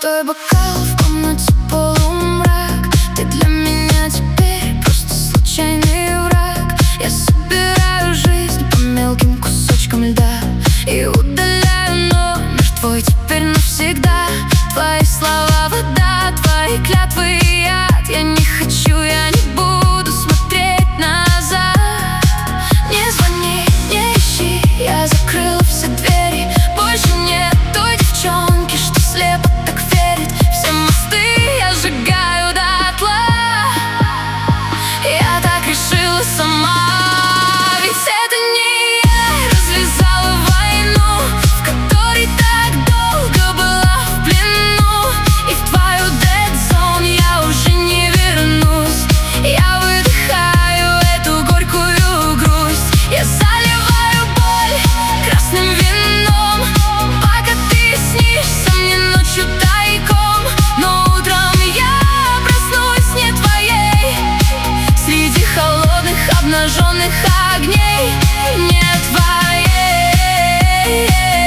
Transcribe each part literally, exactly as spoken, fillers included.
Пустой бокал, в комнате полумрак. Ты для меня теперь просто случайный враг. Я собираю жизнь по мелким кусочкам льда и удаляю номер твой теперь навсегда. Твои слова вода, твои клятвы яд. Я не хочу, я не буду смотреть назад. Не звони, не ищи, я закрыла все двери. Больше нет той девчонки, что слепо так верит. Все мосты я сжигаю дотла. Я так решила сама. Ведь это не я развязала войну, в которой так долго была в плену. И в твою dead zone я уже не вернусь. Я выдыхаю эту горькую грусть. Я заливаю боль красным вином, пока ты снишься мне ночью тайком. Но утром я проснусь не твоей, среди холодных обнаженных огней. Не твоей.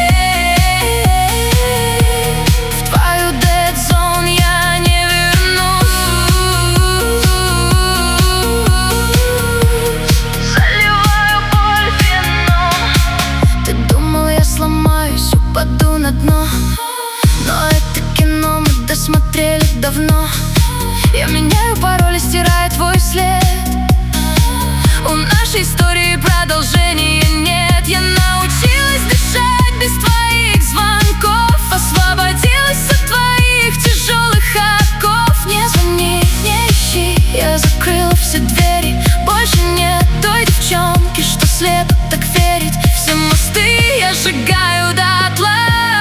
В твою dead zone я не вернусь. Заливаю боль вином. Ты думал, я сломаюсь, упаду на дно, но это кино мы досмотрели давно. Я меняю пароль и стираю твой след. У нашей истории продолжения нет. Я научилась дышать без твоих звонков, освободилась от твоих тяжелых оков. Не звони, не ищи, я закрыла все двери. Больше нет той девчонки, что слепо так верит. Все мосты я сжигаю дотла.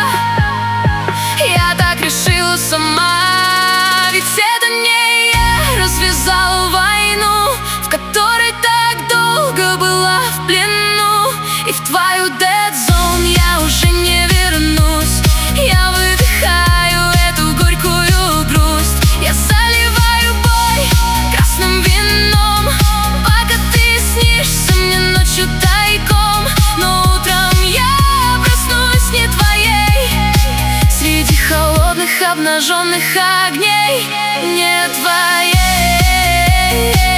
Я так решила сама. Ведь это не я развязала войну, в которой так долго была в плену. И в твою dead zone я уже не вернусь. Я выдыхаю эту горькую грусть. Я заливаю боль красным вином, пока ты снишься мне ночью тайком. Но утром я проснусь не твоей, среди холодных обнаженных огней. Не твоей.